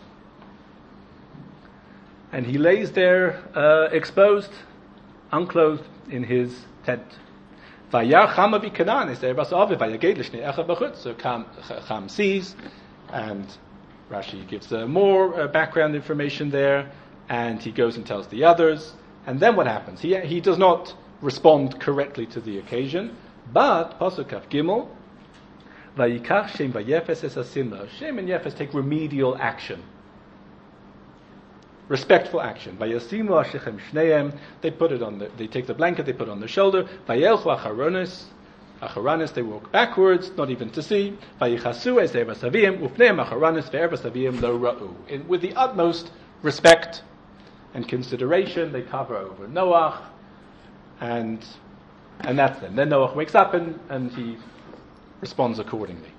And he lays there uh, exposed, unclothed in his tent. Vayar Chama v'Kanan is there. Vayaged l'shnei echad b'chutz. So Cham sees, and Rashi gives uh, more uh, background information there, and he goes and tells the others. And then what happens? He he does not respond correctly to the occasion, but Pasuk Kaf Gimel, Vayikach Shem vayefes es asimla. Shem and Yefes take remedial action, respectful action. Vayasimu ashechem shneim. They put it on the. They take the blanket. They put it on their shoulder. Vayelchu acharonis. Acharanis, they walk backwards, not even to see. Vayichasu es ervas avim, ufneim acharanis ve'ervas avim lo ra'u. With the utmost respect and consideration, they cover over Noach, and and that's them. Then Noach wakes up and, and he responds accordingly.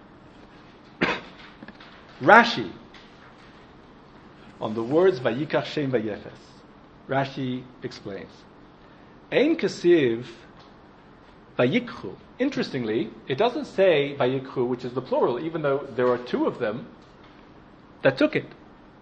Rashi, on the words Vayikach Shem Vayefes, Rashi explains, Ein kasiv Vayikchu. Interestingly, it doesn't say Vayikchu, which is the plural, even though there are two of them that took it.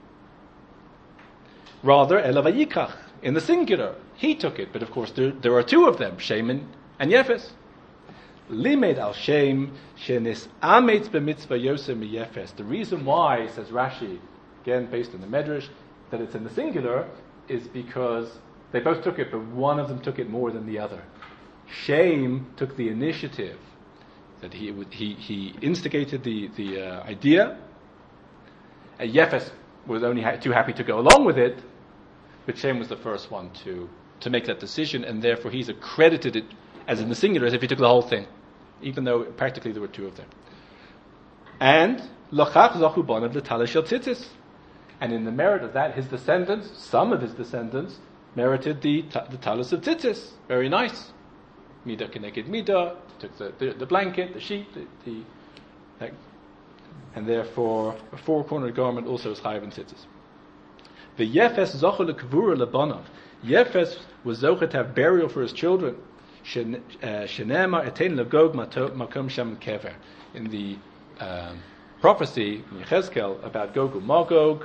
Rather, Ela Vayikach, in the singular, he took it. But of course, there, there are two of them, Shem and, and Yefes. Limed al Shem shenis ametz b'mitzvah yosem miyefes. The reason why, says Rashi, again based on the Medrash, that it's in the singular is because they both took it, but one of them took it more than the other. Shem took the initiative, that he he he instigated the the uh, idea. And Yefes was only ha- too happy to go along with it, but Shem was the first one to to make that decision, and therefore he's accredited it as in the singular, as if he took the whole thing, even though practically there were two of them. And Lachach Zachu Banav L'Tala Shel Tzitzis. And in the merit of that, his descendants, some of his descendants, merited the the Talus of Tzitzis. Very nice. Mida Keneged Mida, took the, the, the blanket, the sheet, the, the like, and therefore a four-cornered garment also is Chayav in Tzitzis. The Yefes Zocher L'Kvura L'Banav. Yefes was Zocher to have burial for his children. Shenema Etein L'Gog Makom Shem Kever. In the um, prophecy in Yechezkel about Gog and Magog.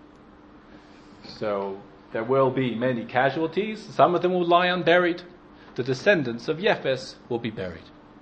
So there will be many casualties. Some of them will lie unburied. The descendants of Yefes will be buried.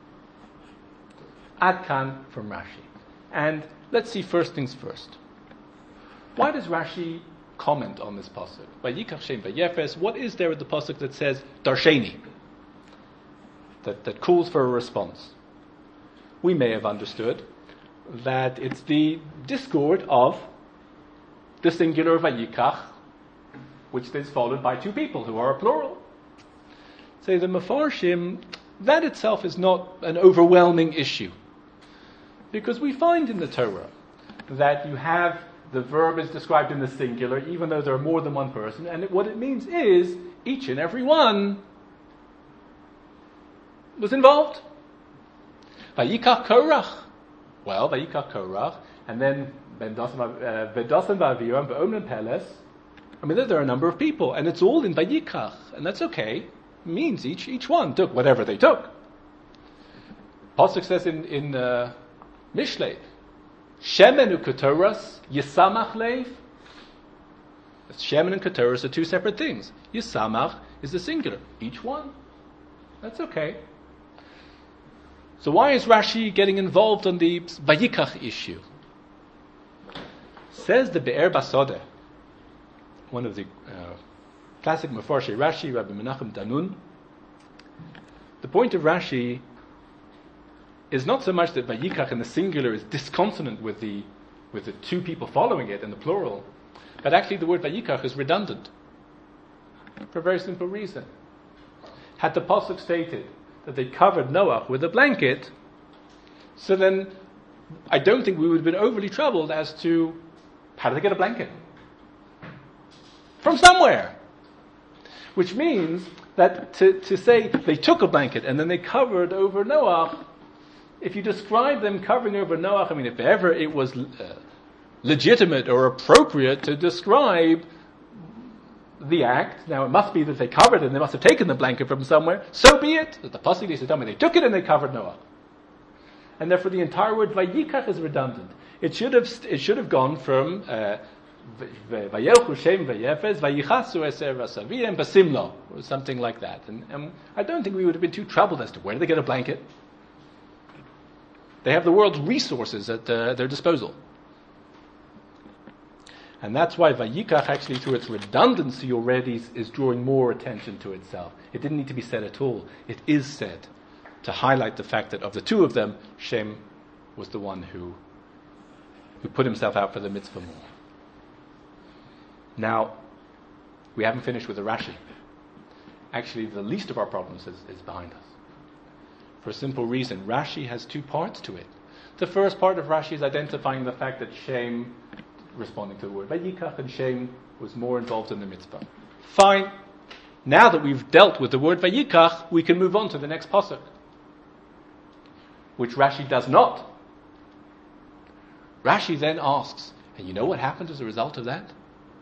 Adkan from Rashi. And let's see first things first. Why does Rashi comment on this pasuk? Vayikach Shem Vayefes. What is there at the pasuk that says Darsheni? That, that calls for a response. We may have understood that it's the discord of the singular Vayikach, which is followed by two people who are a plural. Say the Mefarshim, that itself is not an overwhelming issue. Because we find in the Torah that you have the verb is described in the singular, even though there are more than one person, and it, what it means is each and every one was involved. Vayikach Korach. Well, Vayikach Korach, and then Vedasan V'Aviram V'Omrim Peles. I mean, there are a number of people, and it's all in Vayikach, and that's okay. It means each each one took whatever they took. Pasuk says in in uh, Mishlei, Shemen u'Ketoras Yisamach Leiv. Shemen and Ketoras are two separate things. Yisamach is the singular, each one. That's okay. So why is Rashi getting involved on the Vayikach issue? Says the Be'er Basodeh, one of the uh, classic Mefarshei Rashi, Rabbi Menachem Danun. The point of Rashi is not so much that Vayikach in the singular is disconsonant with the with the two people following it in the plural, but actually the word Vayikach is redundant for a very simple reason. Had the pasuk stated that they covered Noach with a blanket, so then I don't think we would have been overly troubled as to how did they get a blanket? From somewhere. Which means that to, to say they took a blanket and then they covered over Noach, if you describe them covering over Noach, I mean, if ever it was uh, legitimate or appropriate to describe the act, now it must be that they covered it and they must have taken the blanket from somewhere, so be it. That the pasuk needs to tell me they took it and they covered Noach. And therefore the entire word Vayikach is redundant. It should have it should have gone from Vayelchu Shem Vayefes Vayichasu Eser Vasaviyem Basimlo, or something like that. And, and I don't think we would have been too troubled as to where did they get a blanket. They have the world's resources at uh, their disposal. And that's why Vayikach actually, through its redundancy already, is, is drawing more attention to itself. It didn't need to be said at all. It is said to highlight the fact that of the two of them, Shem was the one who who put himself out for the mitzvah more. Now, we haven't finished with the Rashi. Actually, the least of our problems is, is behind us. For a simple reason, Rashi has two parts to it. The first part of Rashi is identifying the fact that Shem, responding to the word Vayikach, and Shem was more involved in the mitzvah. Fine. Now that we've dealt with the word Vayikach, we can move on to the next pasuk, which Rashi does not. Rashi then asks, and you know what happened as a result of that?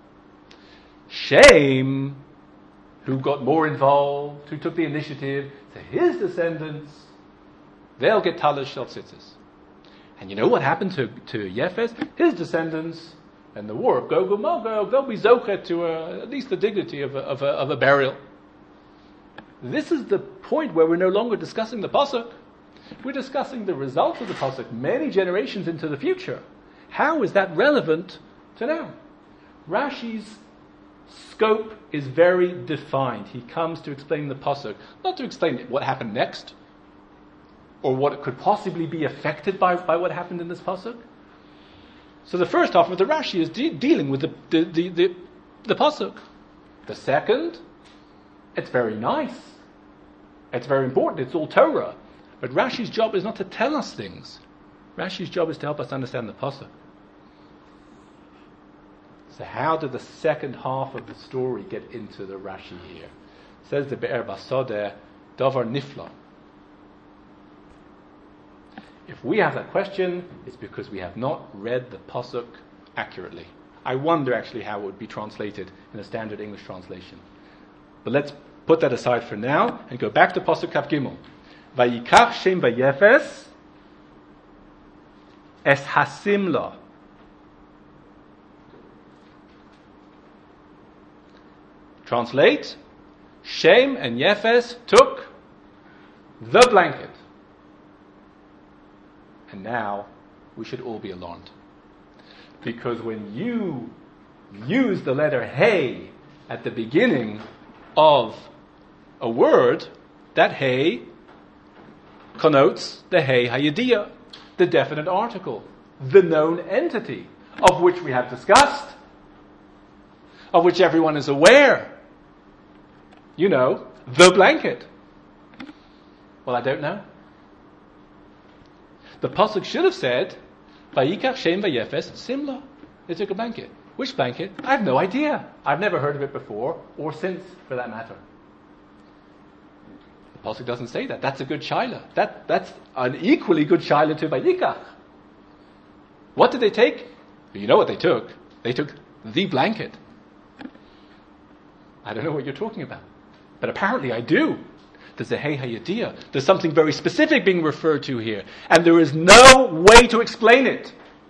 Shem, who got more involved, who took the initiative, to his descendants, they'll get Talis Shel Tzitzis. And you know what happened to, to Yefes? His descendants, in the war of Gog and Magog, they'll be zochet to a, at least the dignity of a, of, a, of a burial. This is the point where we're no longer discussing the pasuk. We're discussing the result of the pasuk many generations into the future. How is that relevant to now? Rashi's scope is very defined. He comes to explain the pasuk, not to explain what happened next, or what could possibly be affected by, by what happened in this pasuk. So the first half of the Rashi is de- dealing with the the, the, the the pasuk. The second, it's very nice. It's very important. It's all Torah. But Rashi's job is not to tell us things. Rashi's job is to help us understand the pasuk. So how did the second half of the story get into the Rashi here? Says the Be'er Basodeh, Davar Nifla. If we have that question, it's because we have not read the pasuk accurately. I wonder actually how it would be translated in a standard English translation. But let's put that aside for now and go back to pasuk Kaf Gimel. Vayikach Shem Vayefes es hasimla. Translate, Shem and Yefes took the blanket. And now we should all be alarmed. Because when you use the letter Hey at the beginning of a word, that Hey connotes the Hey Hayediyah, the definite article, the known entity, of which we have discussed, of which everyone is aware. You know, the blanket. Well, I don't know. The pasuk should have said, Vayikach Shem Vayefes Simla. They took a blanket. Which blanket? I have no idea. I've never heard of it before, or since, for that matter. The pasuk doesn't say that. That's a good shaila. That, that's an equally good shaila to Vayikach. What did they take? You know what they took. They took the blanket. I don't know what you're talking about. But apparently I do. There's a Hey Hayediyah. There's something very specific being referred to here. And there is no way to explain it.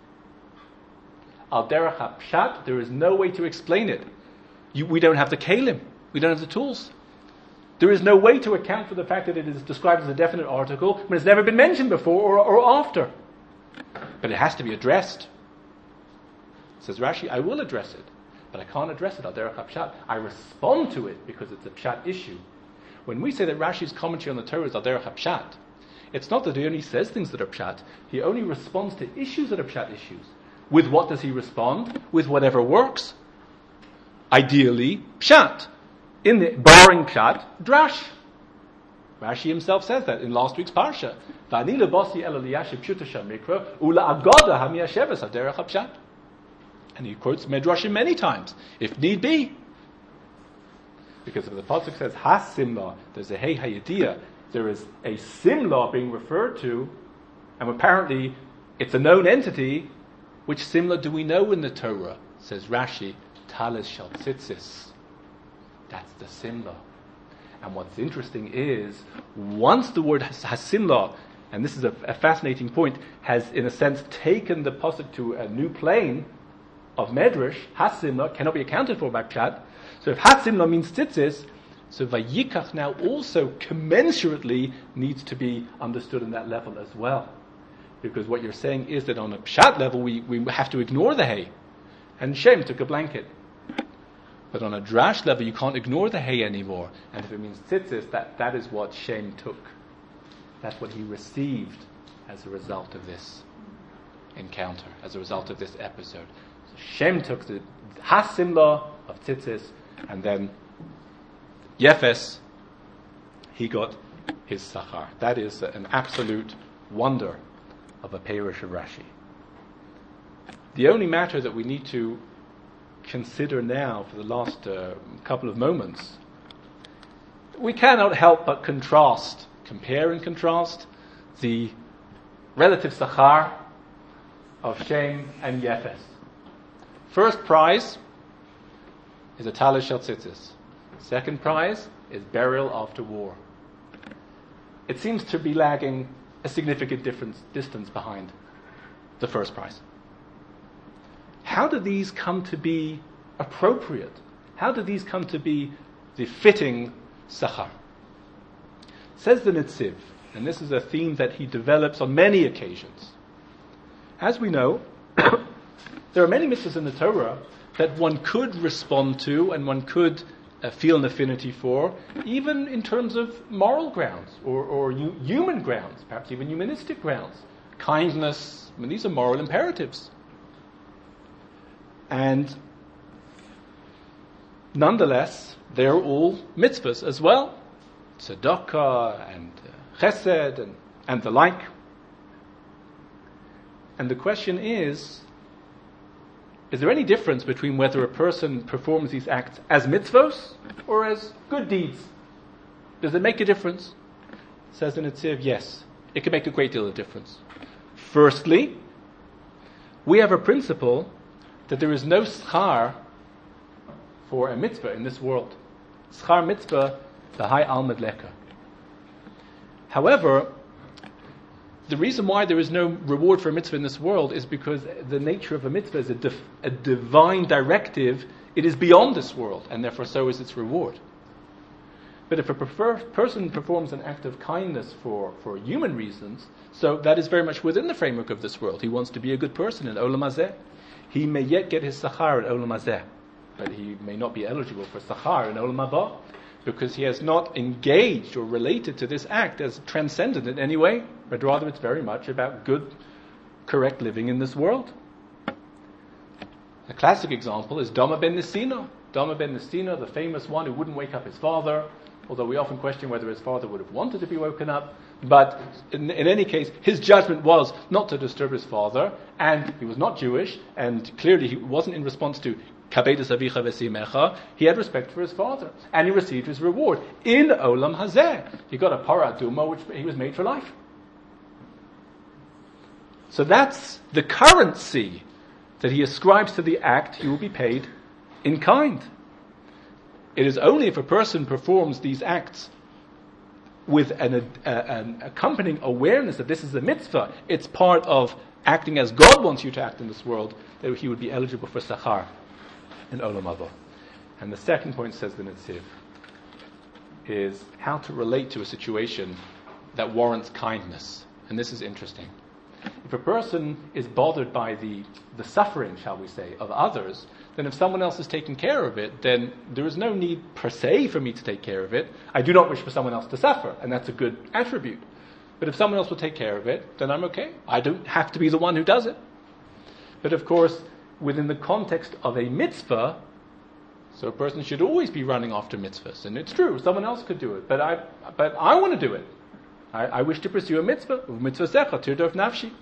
Al derech hapshat, there is no way to explain it. You, we don't have the kalim. We don't have the tools. There is no way to account for the fact that it is described as a definite article when it's never been mentioned before or, or after. But it has to be addressed. Says Rashi, I will address it. But I can't address it al derech hapshat. I respond to it because it's a pshat issue. When we say that Rashi's commentary on the Torah is al derech hapshat, it's not that he only says things that are pshat. He only responds to issues that are pshat issues. With what does he respond? With whatever works. Ideally, pshat. In the barring pshat, drash. Rashi himself says that in last week's parsha. V'ani lebasi ela liyashiv pshuta shamikra ula agoda hamiyasheves al derech hapshat. And he quotes Midrashim many times, if need be. Because if the pasuk says has simla, there's a Hey Hayediyah, there is a simla being referred to, and apparently it's a known entity. Which simla do we know in the Torah? Says Rashi, Talis Shal Tzitzis. That's the simla. And what's interesting is, once the word has, has simla, and this is a, a fascinating point, has in a sense taken the pasuk to a new plane of medrash, has simla cannot be accounted for by pshat. So if Hasimla means tzitzis, so Vayikach now also commensurately needs to be understood in that level as well. Because what you're saying is that on a pshat level we, we have to ignore the hay. And Shem took a blanket. But on a drash level you can't ignore the hay anymore. And if it means tzitzis, that, that is what Shem took. That's what he received as a result of this encounter, as a result of this episode. So Shem took the Hasimla of tzitzis, and then Yefes, he got his sachar. That is an absolute wonder of a Perush of Rashi. The only matter that we need to consider now for the last uh, couple of moments, we cannot help but contrast, compare and contrast the relative sachar of Shem and Yefes. First prize is a talis shel tzitzis. Second prize is burial after war. It seems to be lagging a significant difference, distance behind the first prize. How do these come to be appropriate? How do these come to be the fitting sachar? Says the Nitziv, And this is a theme that he develops on many occasions. As we know, there are many mitzvahs in the Torah that one could respond to and one could uh, feel an affinity for, even in terms of moral grounds or, or u- human grounds, perhaps even humanistic grounds. Kindness, I mean, these are moral imperatives. And nonetheless, they're all mitzvahs as well. Tzedakah and uh, chesed and, and the like. And the question is, is there any difference between whether a person performs these acts as mitzvos or as good deeds? Does it make a difference? Says the Netziv, yes. It can make a great deal of difference. Firstly, we have a principle that there is no schar for a mitzvah in this world. Schar mitzvah, the high almad leka. However, the reason why there is no reward for a mitzvah in this world is because the nature of a mitzvah is a, dif- a divine directive. It is beyond this world, and therefore so is its reward. But if a prefer- person performs an act of kindness for, for human reasons, so that is very much within the framework of this world. He wants to be a good person in Olam Hazeh. He may yet get his sachar in Olam Hazeh, but he may not be eligible for sachar in Olam Haba, because he has not engaged or related to this act as transcendent in any way, but rather it's very much about good, correct living in this world. A classic example is Dama ben Nisina. Dama ben Nisina, the famous one who wouldn't wake up his father, although we often question whether his father would have wanted to be woken up. But in, in any case, his judgment was not to disturb his father, and he was not Jewish, and clearly he wasn't in response to Kabedus avicha v'simecha. He had respect for his father, and he received his reward in Olam Hazeh. He got a para duma, which he was made for life. So that's the currency that he ascribes to the act. He will be paid in kind. It is only if a person performs these acts with an, uh, an accompanying awareness that this is a mitzvah, it's part of acting as God wants you to act in this world, that he would be eligible for sachar in Olam Haba. And the second point, says the Netziv, is how to relate to a situation that warrants kindness. And this is interesting. If a person is bothered by the, the suffering, shall we say, of others, then if someone else is taking care of it, then there is no need per se for me to take care of it. I do not wish for someone else to suffer, and that's a good attribute. But if someone else will take care of it, then I'm okay. I don't have to be the one who does it. But of course, within the context of a mitzvah, so a person should always be running after mitzvahs. And it's true, someone else could do it, but I but I want to do it. I, I wish to pursue a mitzvah. Mitzvah secha, tirdof nafshi.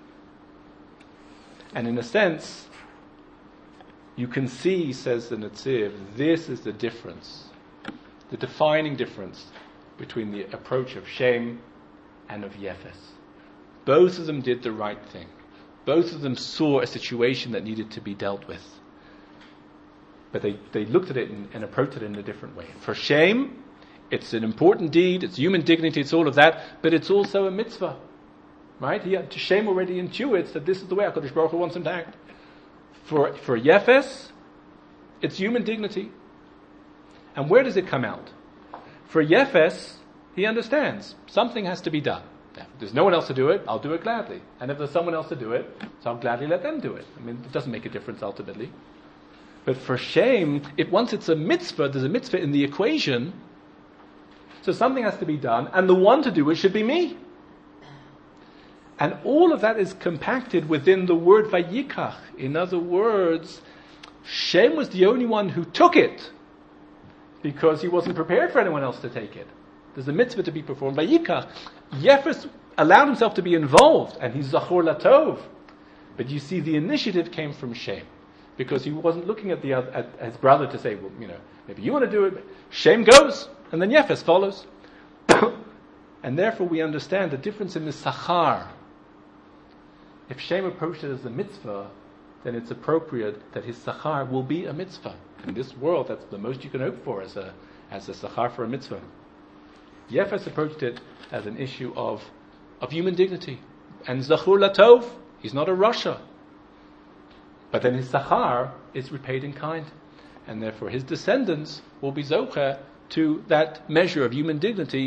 And in a sense, you can see, says the Netziv, this is the difference, the defining difference between the approach of Shem and of Yefes. Both of them did the right thing. Both of them saw a situation that needed to be dealt with. But they, they looked at it and, and approached it in a different way. For Shem, it's an important deed, it's human dignity, it's all of that, but it's also a mitzvah. Right? He, Shem already intuits that this is the way HaKadosh Baruch Hu wants him to act. For, for Yefes, it's human dignity. And where does it come out? For Yefes, he understands something has to be done. If there's no one else to do it, I'll do it gladly. And if there's someone else to do it, so I'll gladly let them do it. I mean, it doesn't make a difference ultimately. But for Shem, it, once it's a mitzvah, there's a mitzvah in the equation, so something has to be done, and the one to do it should be me. And all of that is compacted within the word Vayikach. In other words, Shem was the only one who took it because he wasn't prepared for anyone else to take it. There's a mitzvah to be performed. Vayikach. Yefes allowed himself to be involved, and he's Zachor Latov. But you see, the initiative came from Shem because he wasn't looking at the other, at his brother to say, well, you know, maybe you want to do it. Shem goes, and then Yefes follows. And therefore we understand the difference in the Sachar. If Shem approached it as a mitzvah, then it's appropriate that his sachar will be a mitzvah. In this world, that's the most you can hope for as a as a sachar for a mitzvah. Yefes approached it as an issue of of human dignity. And Zachur Latov, he's not a Rasha. But then his sachar is repaid in kind. And therefore his descendants will be zocher to that measure of human dignity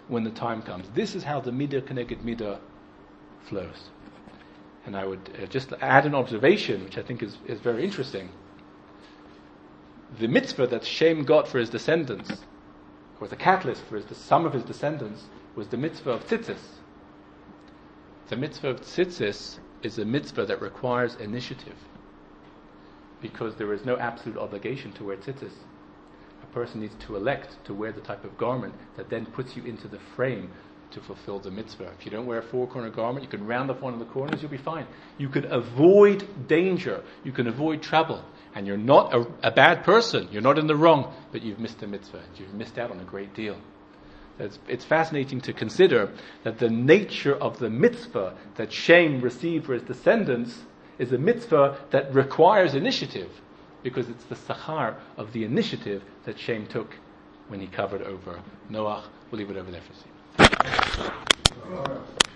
when the time comes. This is how the midah keneged midah flows. And I would uh, just add an observation, which I think is, is very interesting. The mitzvah that Shem got for his descendants, or the catalyst for his, some of his descendants, was the mitzvah of tzitzis. The mitzvah of tzitzis is a mitzvah that requires initiative, because there is no absolute obligation to wear tzitzis. A person needs to elect to wear the type of garment that then puts you into the frame to fulfill the mitzvah. If you don't wear a four-corner garment, you can round off one of the corners, you'll be fine. You can avoid danger, you can avoid trouble, and you're not a, a bad person, you're not in the wrong, but you've missed a mitzvah, you've missed out on a great deal. It's, it's fascinating to consider that the nature of the mitzvah that Shem received for his descendants is a mitzvah that requires initiative, because it's the sachar of the initiative that Shem took when he covered over Noach. We'll leave it over there for a second.